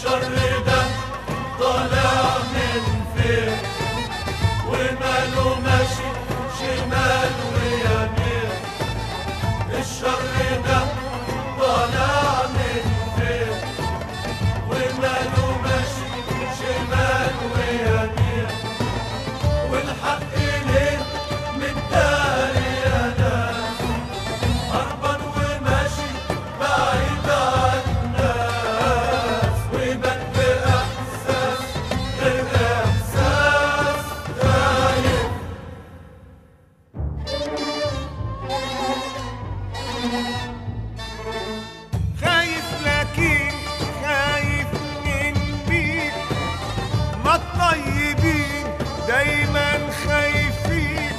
الشر ده طالع من فين وماله ماشي شمال ويمين؟ الشر ده طالع من فين وماله ماشي شمال ويمين؟ والحق ليه متداري يا ناس هربان وماشي بعيد عن الناس ويبان بإحساس غير إحساس خايف. خايف لكن خايف من مين؟ ما الطيبين دايما خايفين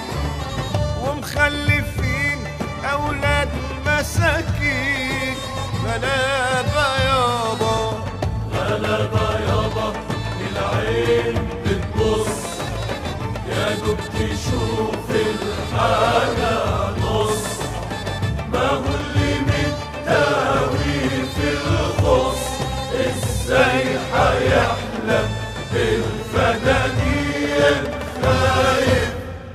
ومخلفين أولاد مساكين. غلابة يابا غلابة يابا العين بتبص يا دوب تشوف الحاجة نص ما هو اللي متداوي في الخص ازاي هيحلم بالفدانين خايف.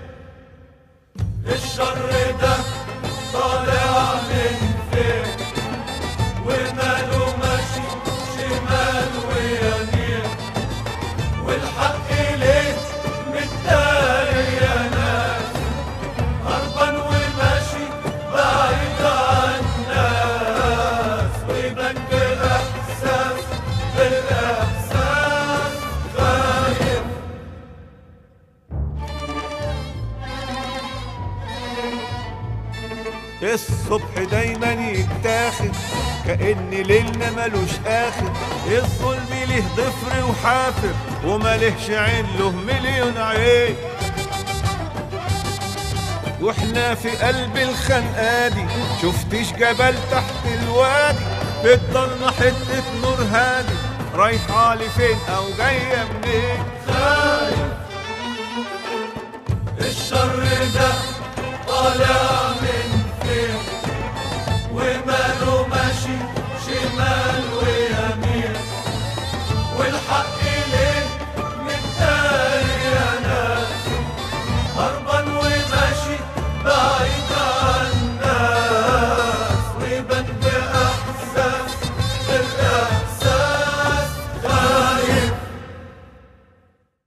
الشر ده طالع من فين وماله ماشي شمال ويمين؟ والحق ليه متداري يا ناس هربان وماشي بعيد عن الناس ويبان بالإحساس خايف. الصبح دايما يتاخد كأن ليلنا ملوش آخر. الظلم ليه ضفر وحافر وملهش عين له مليون عين. واحنا في قلب الخنقة دي شفتش جبل تحت الوادي في الضلمة حتة نور هادي رايحة لفين أو جاية منين؟ خايف. الشر ده طالع